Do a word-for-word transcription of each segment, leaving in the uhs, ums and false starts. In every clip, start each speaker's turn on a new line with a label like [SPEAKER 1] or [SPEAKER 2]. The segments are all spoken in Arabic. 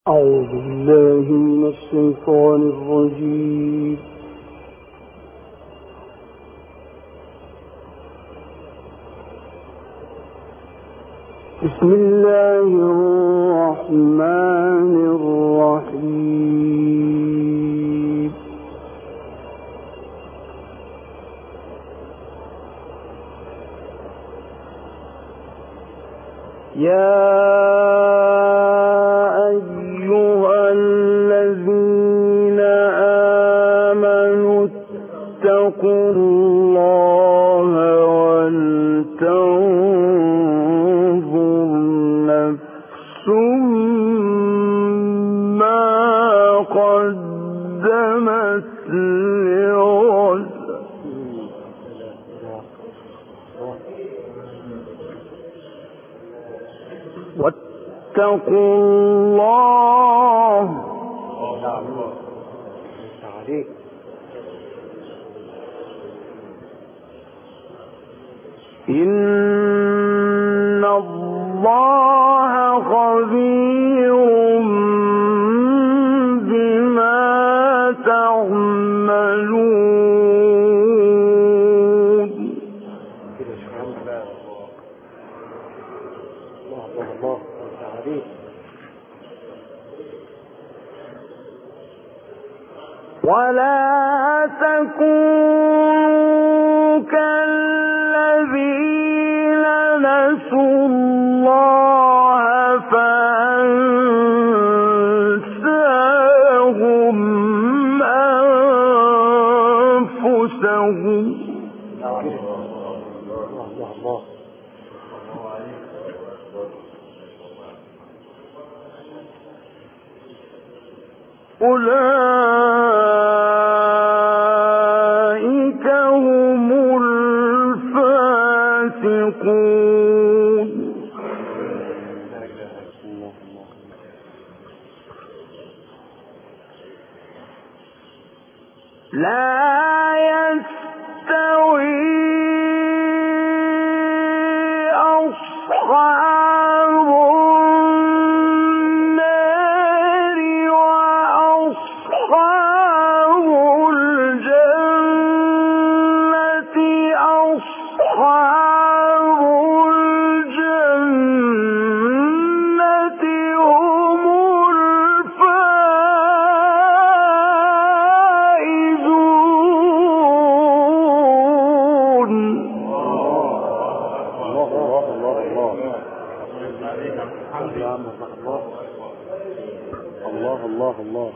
[SPEAKER 1] أعوذ بالله من الشيطان الرجيم. بسم الله الرحمن الرحيم. يا أيها الذين آمنوا اتقوا الله ولتنظر نفس ما قدمت لغد واتقوا الله إن الله خبير بما تعملون. ولا تكونوا كالذين نسوا الله فأنساهم أنفسهم أولئك هم الفاسقون. لا يستوي أصحاب النار وأصحاب الجنة أصحاب الجنة هم الفائزون. الله الله الله.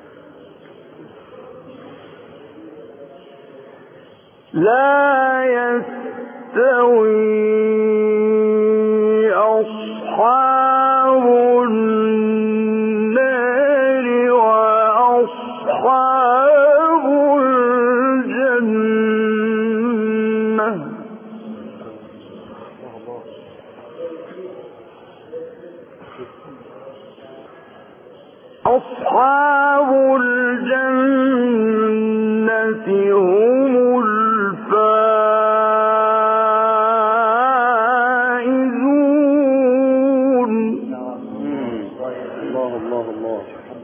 [SPEAKER 1] لا يستوي أصحاب النار وأصحاب الجنة أصحاب الجنة هم الفائزون. الله الله الله.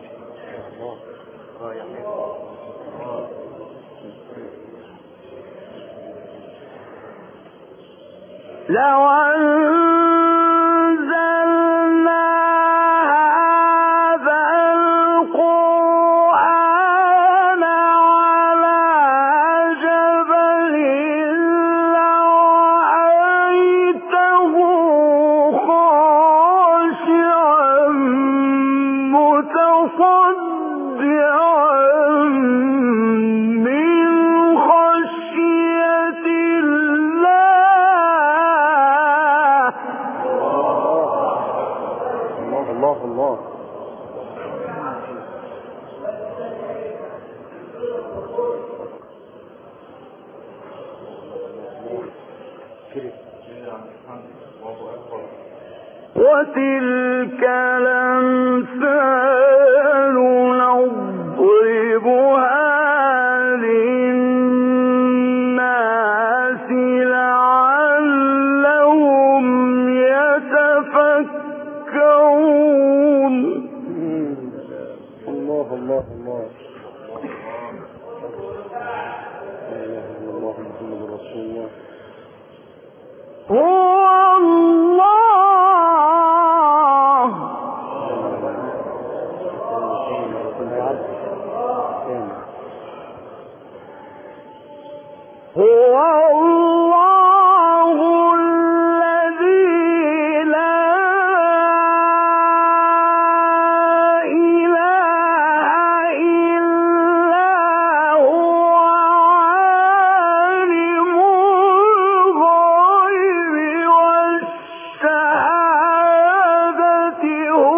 [SPEAKER 1] لو أنزلنا هذا القرآن على جبل لرأيته خاشعا متصدعا من خشية الله. الله الله. وتلك الأمثال نضربها للناس لعلهم يتفكرون. الله الله الله محمد رسول الله.
[SPEAKER 2] هو الله هو الله الذي لا إله إلا هو عالم الغيب والشهادة هو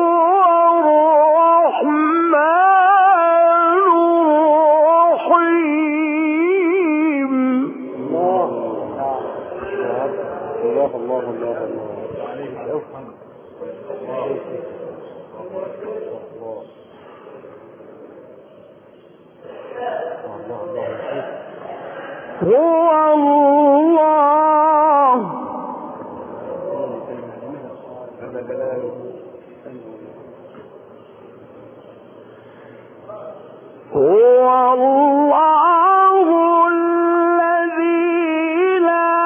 [SPEAKER 2] الرحمن الرحيم.
[SPEAKER 1] الله الله الله الله
[SPEAKER 2] هو الله هو الله الذي لا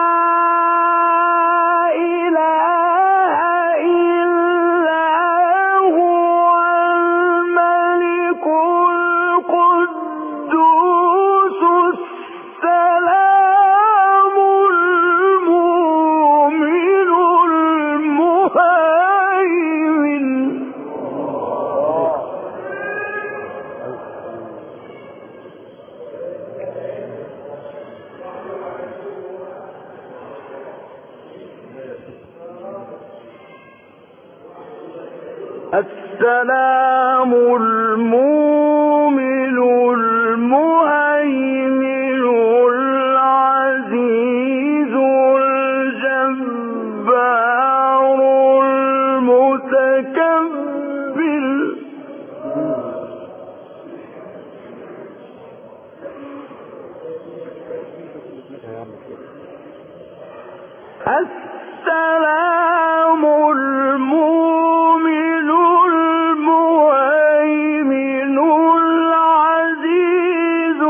[SPEAKER 2] إله إلا هو الملك القدوس السلام المؤمن المهيمن. السلام المؤمن المهيمن العزيز الجبار المتكبر. السلام المؤمن المهيمن العزيز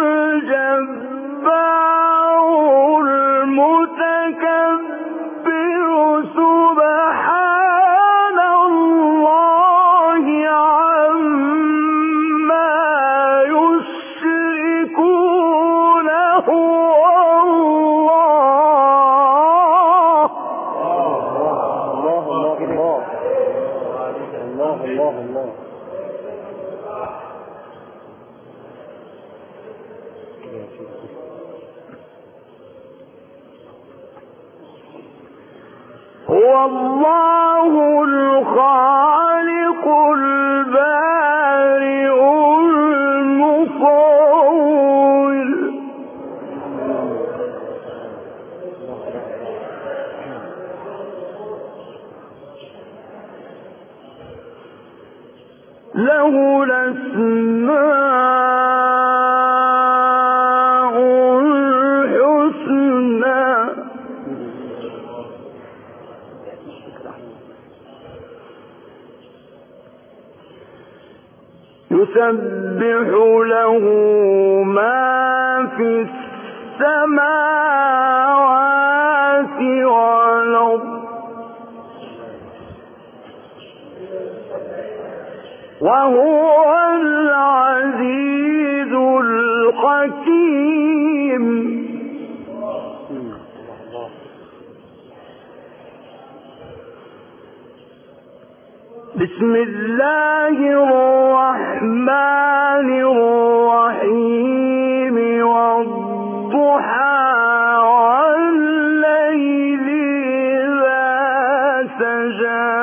[SPEAKER 2] الجبار المتكبر سبحان الله عما يشركون هو
[SPEAKER 1] الله الله.
[SPEAKER 2] هو الله الخالق البارئ المصور. له الأسماء الحسنى يسبح له ما في السماوات والأرض وهو العزيز الحكيم. بسم الله الرحمن الرحيم والضحى والليل إذا سجى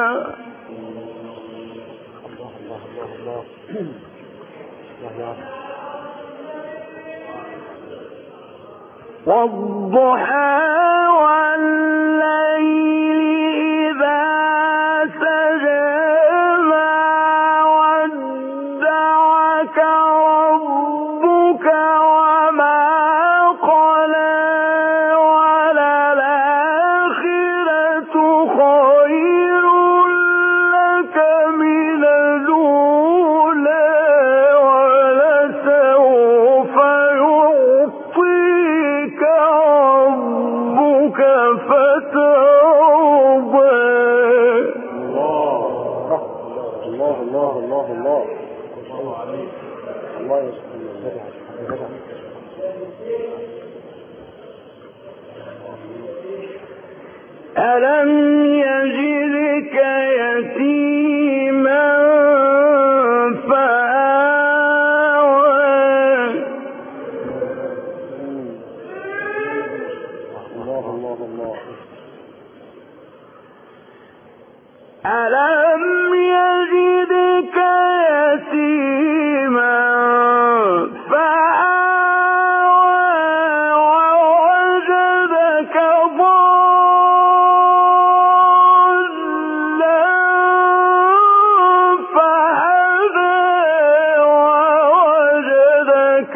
[SPEAKER 2] والضحى والليل إذا سجى ما ودعك ربك وما قلى وللآخرة خير لك من الأولى.
[SPEAKER 1] الله الله الله الله الله يسلمك.
[SPEAKER 2] ألم يجدك يتيما فآوى
[SPEAKER 1] الله الله الله
[SPEAKER 2] ألم يجدك يتيما فآوى ووجدك ضالا فهدى ووجدك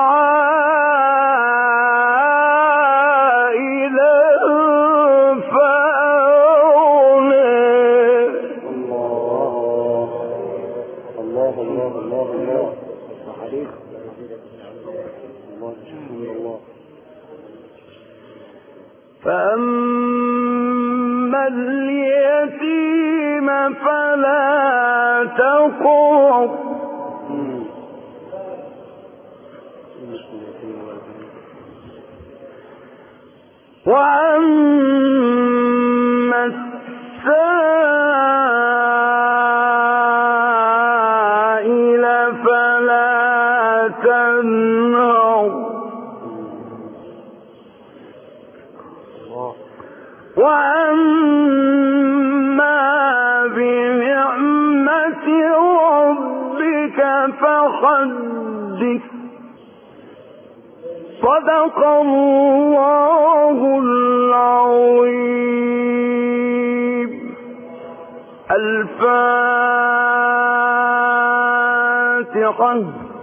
[SPEAKER 2] عائلا فأغنى.
[SPEAKER 1] الله الله الله الله عليك. الله سبحان الله.
[SPEAKER 2] فأما اليتيم فلا تقهر وأما السائل فلا تنهر وأما بنعمة ربك فحدث. صدق الله العظيم. الفاتحة.